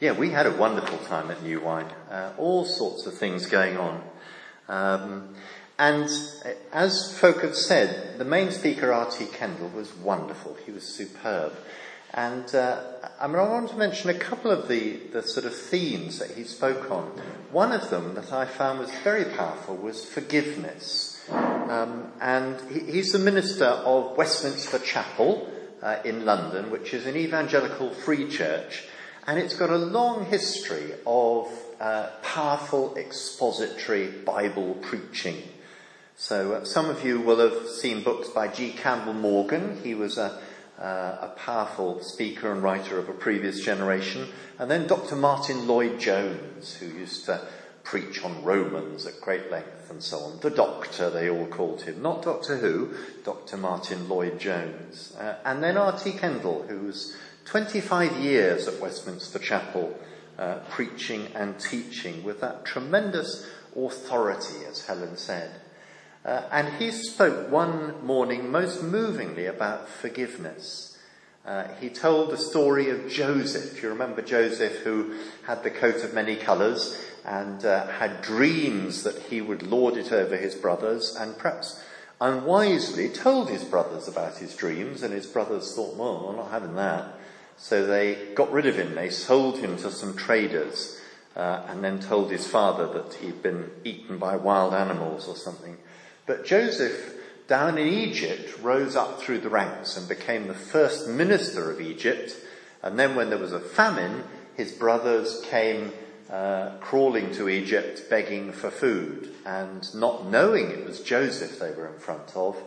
Yeah, we had a wonderful time at New Wine. All sorts of things going on. And as folk have said, the main speaker, R.T. Kendall, was wonderful. He was superb. And I want to mention a couple of the sort of themes that he spoke on. One of them that I found was very powerful was forgiveness. And he's the minister of Westminster Chapel in London, which is an evangelical free church. And it's got a long history of powerful expository Bible preaching. So some of you will have seen books by G. Campbell Morgan. He was a powerful speaker and writer of a previous generation. And then Dr. Martin Lloyd-Jones, who used to preach on Romans at great length and so on. The Doctor, they all called him. Not Doctor Who, Dr. Martin Lloyd-Jones. And then R.T. Kendall, who was 25 years at Westminster Chapel, preaching and teaching with that tremendous authority, as Helen said. And he spoke one morning most movingly about forgiveness. He told the story of Joseph. You remember Joseph, who had the coat of many colours and had dreams that he would lord it over his brothers, and perhaps unwisely told his brothers about his dreams, and his brothers thought, well, I'm not having that. So they got rid of him. They sold him to some traders, and then told his father that he'd been eaten by wild animals or something. But Joseph, down in Egypt, rose up through the ranks and became the first minister of Egypt. And then when there was a famine, his brothers came crawling to Egypt, begging for food. And not knowing it was Joseph they were in front of,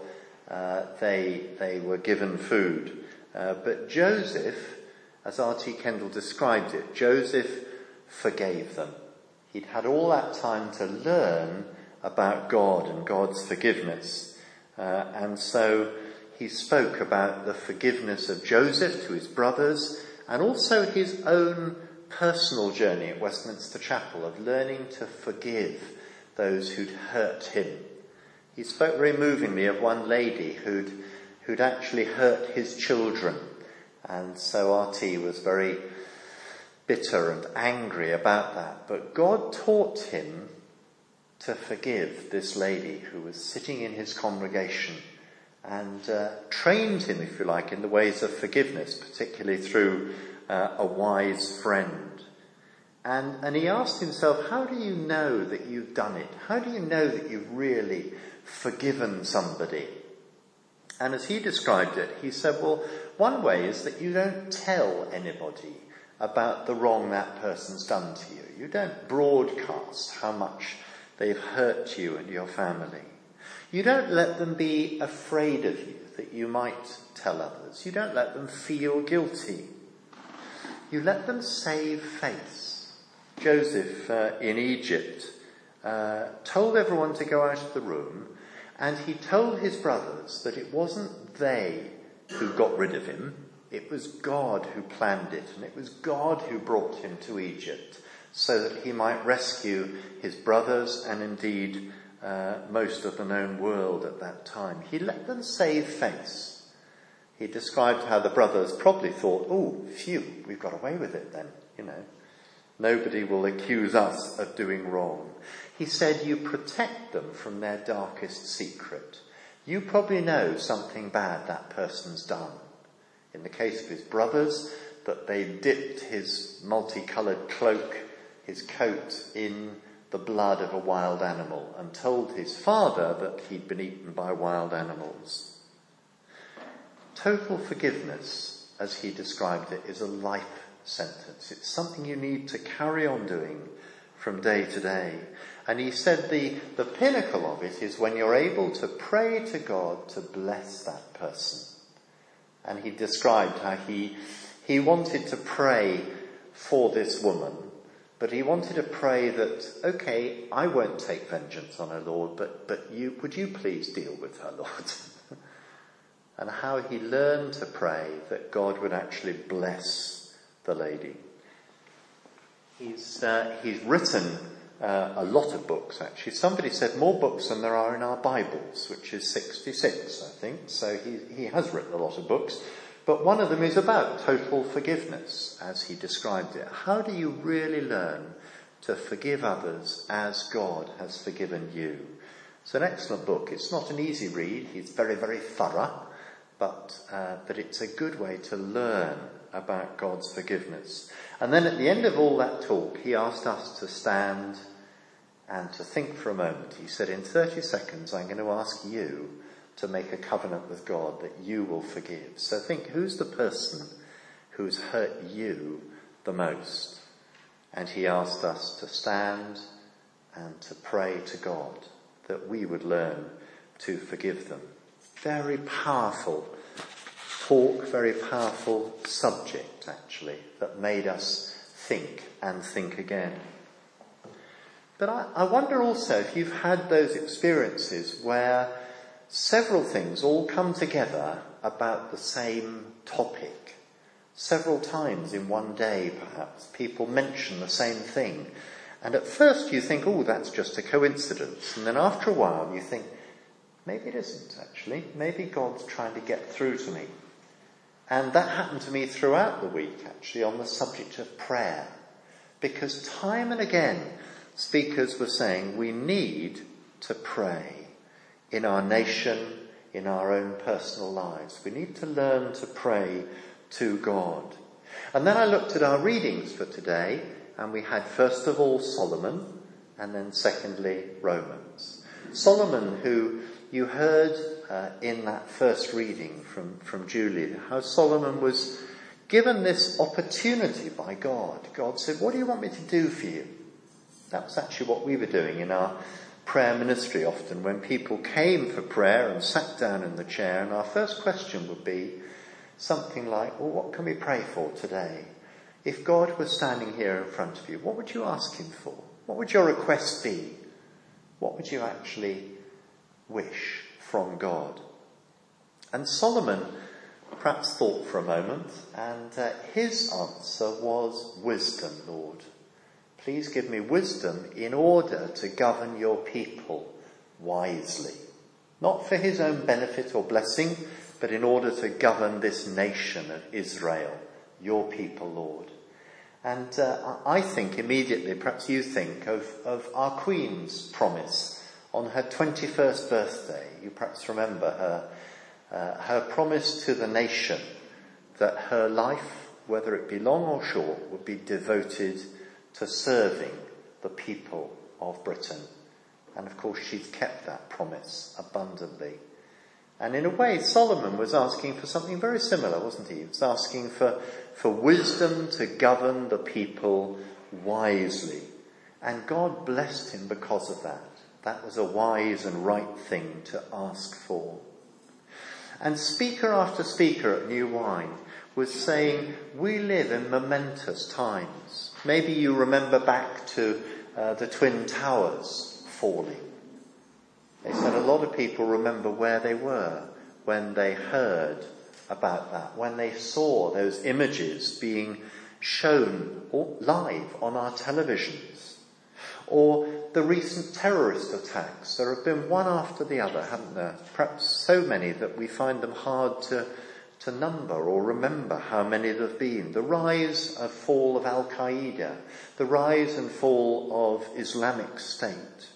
they were given food. But Joseph, as R.T. Kendall described it, Joseph forgave them. He'd had all that time to learn about God and God's forgiveness. And so he spoke about the forgiveness of Joseph to his brothers, and also his own personal journey at Westminster Chapel of learning to forgive those who'd hurt him. He spoke very movingly of one lady who'd actually hurt his children. And so R.T. was very bitter and angry about that. But God taught him to forgive this lady who was sitting in his congregation, and trained him, if you like, in the ways of forgiveness, particularly through a wise friend. And he asked himself, how do you know that you've done it? How do you know that you've really forgiven somebody? And as he described it, he said, well, one way is that you don't tell anybody about the wrong that person's done to you. You don't broadcast how much they've hurt you and your family. You don't let them be afraid of you, that you might tell others. You don't let them feel guilty. You let them save face. Joseph in Egypt told everyone to go out of the room, and he told his brothers that it wasn't they who got rid of him. It was God who planned it, and it was God who brought him to Egypt, so that he might rescue his brothers and indeed most of the known world at that time. He let them save face. He described how the brothers probably thought, oh, phew, we've got away with it then, Nobody will accuse us of doing wrong. He said you protect them from their darkest secret. You probably know something bad that person's done. In the case of his brothers, that they dipped his multicoloured cloak, his coat, in the blood of a wild animal, and told his father that he'd been eaten by wild animals. Total forgiveness, as he described it, is a life sentence. It's something you need to carry on doing from day to day. And he said the pinnacle of it is when you're able to pray to God to bless that person. And he described how he wanted to pray for this woman, but he wanted to pray that, okay, I won't take vengeance on her, Lord, but would you please deal with her, Lord? And how he learned to pray that God would actually bless the lady. He's written a lot of books, actually. Somebody said more books than there are in our Bibles, which is 66, I think. So he has written a lot of books. But one of them is about total forgiveness, as he described it. How do you really learn to forgive others as God has forgiven you? It's an excellent book. It's not an easy read. He's very, very thorough, but it's a good way to learn about God's forgiveness. And then at the end of all that talk, he asked us to stand and to think for a moment. He said, in 30 seconds, I'm going to ask you to make a covenant with God that you will forgive. So think, who's the person who's hurt you the most? And he asked us to stand and to pray to God that we would learn to forgive them. Very powerful talk, very powerful subject, actually, that made us think and think again. But I wonder also if you've had those experiences where several things all come together about the same topic. Several times in one day, perhaps, people mention the same thing. And at first you think, oh, that's just a coincidence. And then after a while you think, maybe it isn't actually. Maybe God's trying to get through to me. And that happened to me throughout the week, actually, on the subject of prayer. Because time and again, speakers were saying we need to pray in our nation, in our own personal lives. We need to learn to pray to God. And then I looked at our readings for today, and we had first of all Solomon, and then secondly Romans. Solomon, who you heard in that first reading from Julie, how Solomon was given this opportunity by God. God said, what do you want me to do for you? That was actually what we were doing in our prayer ministry often, when people came for prayer and sat down in the chair, and our first question would be something like, well, what can we pray for today? If God was standing here in front of you, what would you ask him for? What would your request be? What would you actually wish from God? And Solomon perhaps thought for a moment, and his answer was, wisdom, Lord. Please give me wisdom in order to govern your people wisely. Not for his own benefit or blessing, but in order to govern this nation of Israel, your people, Lord. And I think immediately, perhaps you think, of our Queen's promise on her 21st birthday. You perhaps remember her promise to the nation that her life, whether it be long or short, would be devoted to serving the people of Britain. And of course she's kept that promise abundantly. And in a way, Solomon was asking for something very similar, wasn't he? He was asking for wisdom to govern the people wisely. And God blessed him because of that. That was a wise and right thing to ask for. And speaker after speaker at New Wine was saying, we live in momentous times. Maybe you remember back to the Twin Towers falling. They said a lot of people remember where they were when they heard about that, when they saw those images being shown live on our televisions. Or the recent terrorist attacks. There have been one after the other, haven't there? Perhaps so many that we find them hard to number or remember how many there have been. The rise and fall of Al-Qaeda, the rise and fall of Islamic State.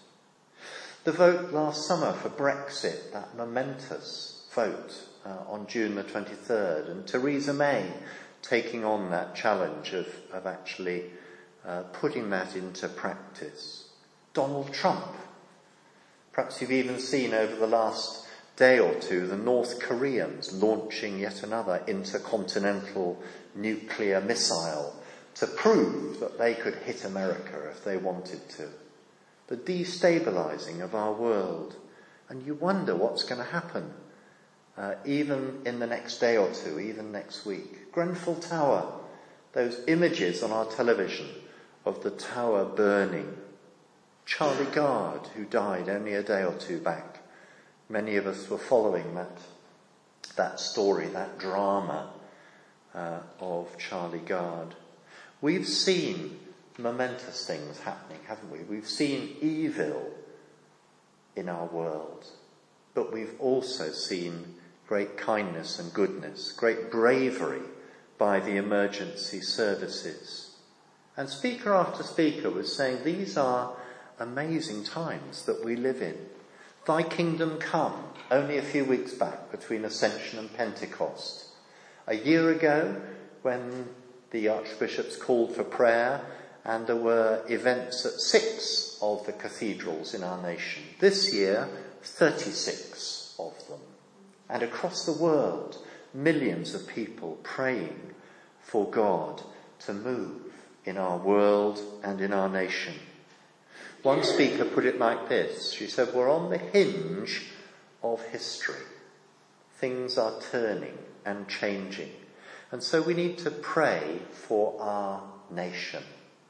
The vote last summer for Brexit, that momentous vote on June the 23rd, and Theresa May taking on that challenge of actually putting that into practice. Donald Trump. Perhaps you've even seen over the last day or two the North Koreans launching yet another intercontinental nuclear missile to prove that they could hit America if they wanted to. The destabilizing of our world. And you wonder what's going to happen even in the next day or two, even next week. Grenfell Tower, those images on our television of the tower burning. Charlie Gard, who died only a day or two back. Many of us were following that story, that drama of Charlie Gard. We've seen momentous things happening, haven't we? We've seen evil in our world, but we've also seen great kindness and goodness, great bravery by the emergency services. And speaker after speaker was saying these are amazing times that we live in. Thy kingdom come, only a few weeks back between Ascension and Pentecost. A year ago, when the archbishops called for prayer, and there were events at 6 of the cathedrals in our nation. This year, 36 of them. And across the world, millions of people praying for God to move in our world and in our nation. One speaker put it like this. She said, we're on the hinge of history. Things are turning and changing. And so we need to pray for our nation.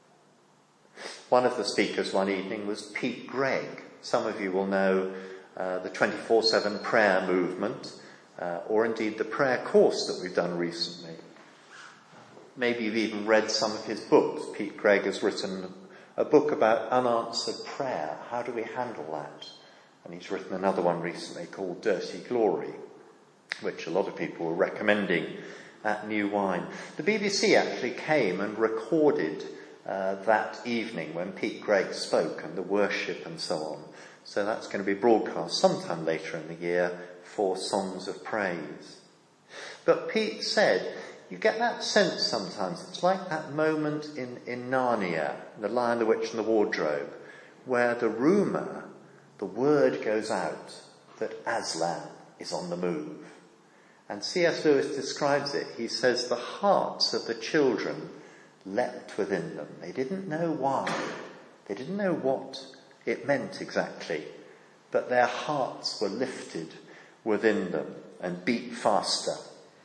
One of the speakers one evening was Pete Greig. Some of you will know the 24/7 prayer movement, or indeed the prayer course that we've done recently. Maybe you've even read some of his books. Pete Greig has written a book about unanswered prayer. How do we handle that? And he's written another one recently called Dirty Glory, which a lot of people were recommending at New Wine. The BBC actually came and recorded that evening when Pete Greig spoke and the worship and so on. So that's going to be broadcast sometime later in the year for Songs of Praise. But Pete said, you get that sense sometimes, it's like that moment in Narnia, The Lion, the Witch and the Wardrobe, where the rumour, the word goes out that Aslan is on the move. And C.S. Lewis describes it. He says the hearts of the children leapt within them. They didn't know why. They didn't know what it meant exactly. But their hearts were lifted within them and beat faster.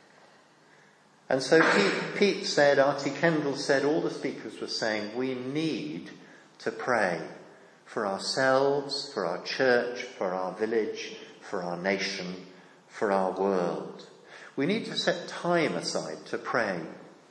And so Pete said, R.T. Kendall said, all the speakers were saying, we need to pray for ourselves, for our church, for our village, for our nation, for our world. We need to set time aside to pray.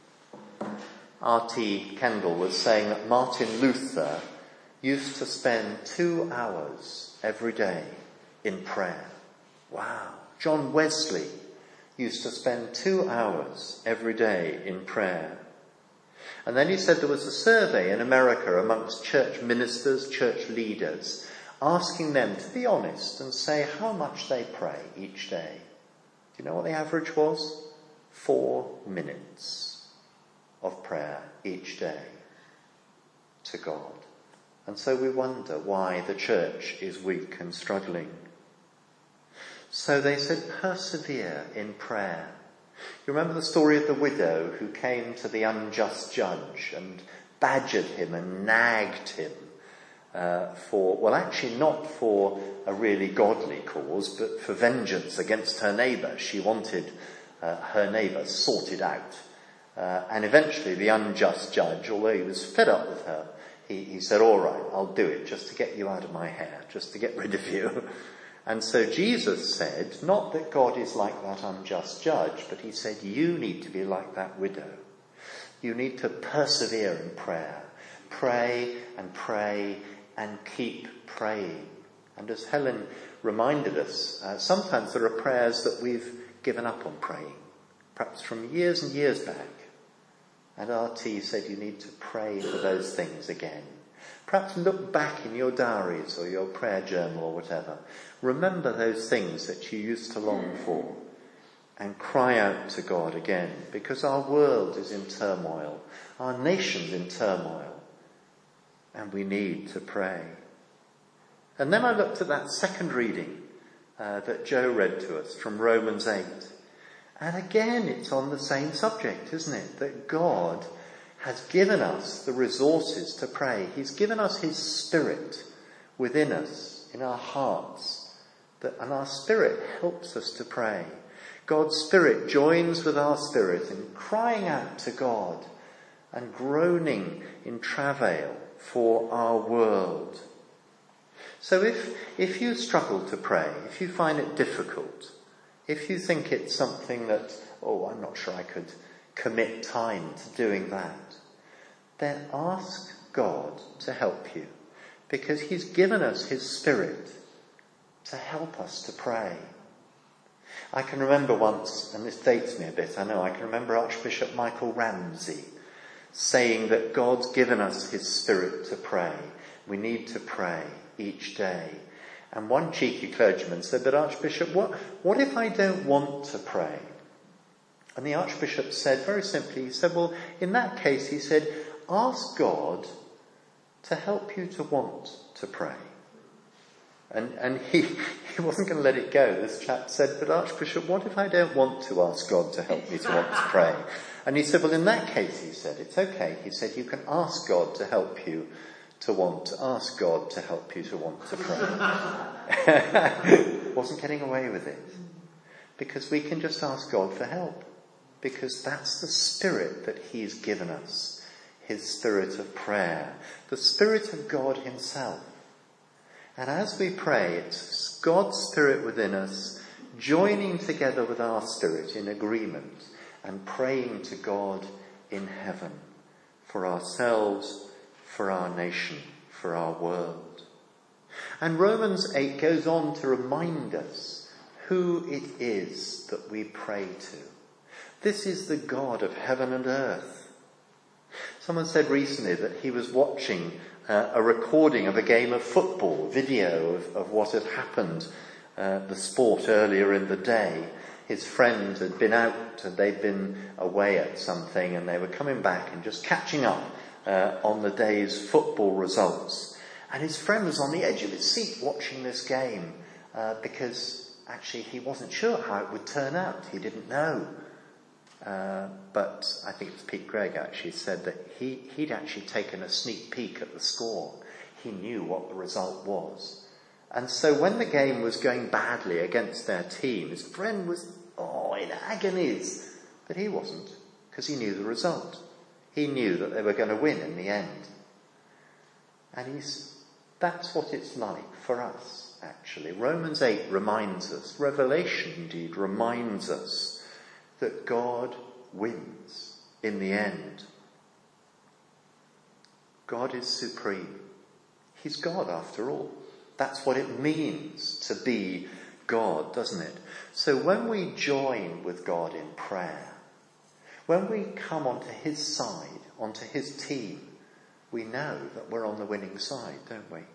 R.T. Kendall was saying that Martin Luther used to spend 2 hours every day in prayer. Wow. John Wesley used to spend 2 hours every day in prayer. And then he said there was a survey in America amongst church ministers, church leaders, asking them to be honest and say how much they pray each day. Do you know what the average was? 4 minutes of prayer each day to God. And so we wonder why the church is weak and struggling. So they said, persevere in prayer. You remember the story of the widow who came to the unjust judge and badgered him and nagged him actually not for a really godly cause, but for vengeance against her neighbour. She wanted her neighbour sorted out. And eventually the unjust judge, although he was fed up with her, he said, all right, I'll do it just to get you out of my hair, just to get rid of you. And so Jesus said, not that God is like that unjust judge, but he said, you need to be like that widow. You need to persevere in prayer. Pray and keep praying. And as Helen reminded us, sometimes there are prayers that we've given up on praying, perhaps from years and years back. And R.T. said you need to pray for those things again. Perhaps look back in your diaries or your prayer journal or whatever. Remember those things that you used to long for and cry out to God again, because our world is in turmoil. Our nation's in turmoil. And we need to pray. And then I looked at that second reading that Joe read to us from Romans 8. And again, it's on the same subject, isn't it? That God has given us the resources to pray. He's given us his Spirit within us, in our hearts. And our Spirit helps us to pray. God's Spirit joins with our spirit in crying out to God and groaning in travail for our world. So if you struggle to pray, if you find it difficult, if you think it's something that, I'm not sure I could commit time to doing that, then ask God to help you, because he's given us his Spirit to help us to pray. I can remember once, and this dates me a bit, I know, I can remember Archbishop Michael Ramsey saying that God's given us his Spirit to pray. We need to pray each day. And one cheeky clergyman said, but Archbishop, what if I don't want to pray? And the Archbishop said, very simply, he said, well, in that case, he said, ask God to help you to want to pray. And he wasn't going to let it go. This chap said, but Archbishop, what if I don't want to ask God to help me to want to pray? And he said, well, in that case, he said, it's okay. He said, you can ask God to help you to want to ask God to help you to want to pray. Wasn't getting away with it. Because we can just ask God for help. Because that's the Spirit that he's given us. His Spirit of prayer. The Spirit of God himself. And as we pray, it's God's Spirit within us joining together with our spirit in agreement and praying to God in heaven for ourselves, for our nation, for our world. And Romans 8 goes on to remind us who it is that we pray to. This is the God of heaven and earth. Someone said recently that he was watching a recording of a game of football, video of what had happened, the sport earlier in the day. His friend had been out and they'd been away at something and they were coming back and just catching up on the day's football results. And his friend was on the edge of his seat watching this game because actually he wasn't sure how it would turn out. He didn't know. But I think it was Pete Greig actually said that he'd actually taken a sneak peek at the score. He knew what the result was. And so when the game was going badly against their team, his friend was in agonies. But he wasn't, because he knew the result. He knew that they were going to win in the end. And that's what it's like for us, actually. Romans 8 reminds us, Revelation indeed reminds us, that God wins in the end. God is supreme. He's God after all. That's what it means to be God, doesn't it? So when we join with God in prayer, when we come onto his side, onto his team, we know that we're on the winning side, don't we?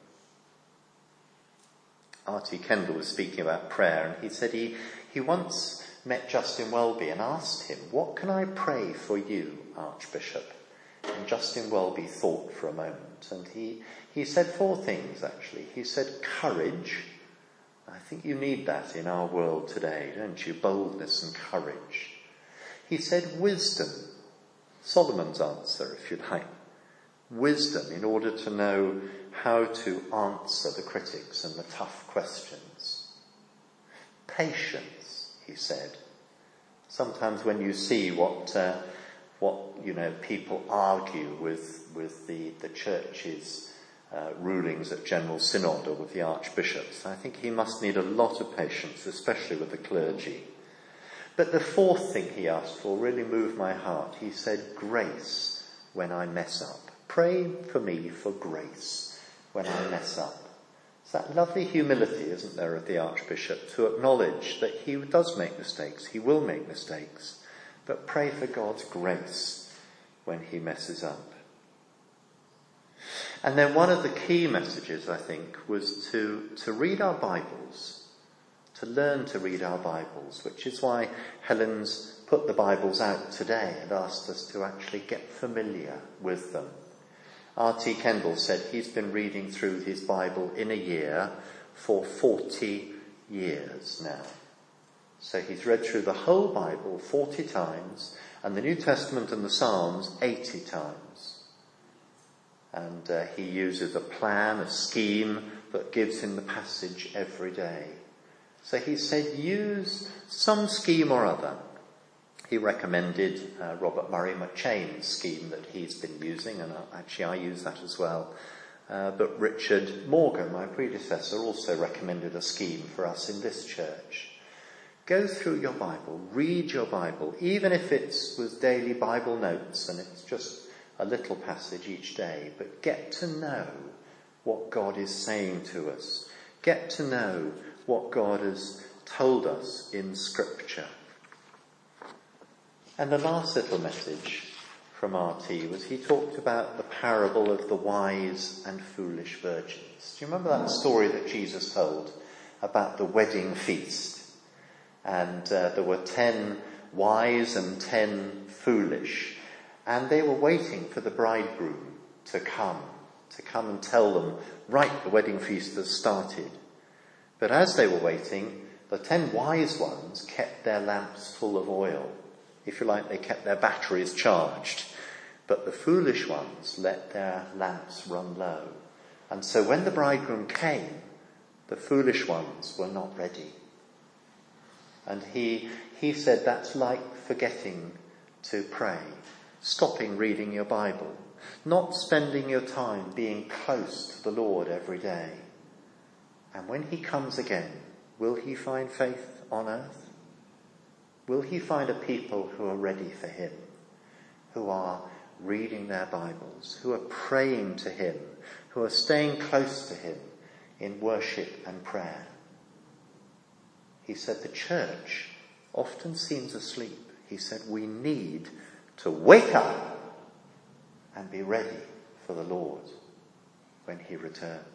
R.T. Kendall was speaking about prayer, and he said he once met Justin Welby and asked him, what can I pray for you, Archbishop? And Justin Welby thought for a moment, and he said 4 things actually. He said courage. I think you need that in our world today, don't you? Boldness and courage. He said wisdom. Solomon's answer, if you like. Wisdom in order to know how to answer the critics and the tough questions. Patience, he said. Sometimes when you see what people argue with the church's rulings at General Synod or with the archbishops, I think he must need a lot of patience, especially with the clergy. But the 4th thing he asked for really moved my heart. He said, grace when I mess up. Pray for me for grace when I mess up. It's that lovely humility, isn't there, of the Archbishop to acknowledge that he does make mistakes, he will make mistakes, but pray for God's grace when he messes up. And then one of the key messages, I think, was to read our Bibles, to learn to read our Bibles, which is why Helen's put the Bibles out today and asked us to actually get familiar with them. R.T. Kendall said he's been reading through his Bible in a year for 40 years now. So he's read through the whole Bible 40 times and the New Testament and the Psalms 80 times. And he uses a plan, a scheme that gives him the passage every day. So he said use some scheme or other. He recommended Robert Murray McChain's scheme that he's been using, and actually I use that as well. But Richard Morgan, my predecessor, also recommended a scheme for us in this church. Go through your Bible, read your Bible, even if it's with daily Bible notes and it's just a little passage each day, but get to know what God is saying to us. Get to know what God has told us in Scripture. And the last little message from R.T. was he talked about the parable of the wise and foolish virgins. Do you remember that story that Jesus told about the wedding feast? And there were 10 wise and 10 foolish, and they were waiting for the bridegroom to come and tell them, right, the wedding feast has started. But as they were waiting, the 10 wise ones kept their lamps full of oil. If you like, they kept their batteries charged. But the foolish ones let their lamps run low. And so when the bridegroom came, the foolish ones were not ready. And he said that's like forgetting to pray, stopping reading your Bible, not spending your time being close to the Lord every day. And when he comes again, will he find faith on earth? Will he find a people who are ready for him, who are reading their Bibles, who are praying to him, who are staying close to him in worship and prayer? He said the church often seems asleep. He said we need to wake up and be ready for the Lord when he returns.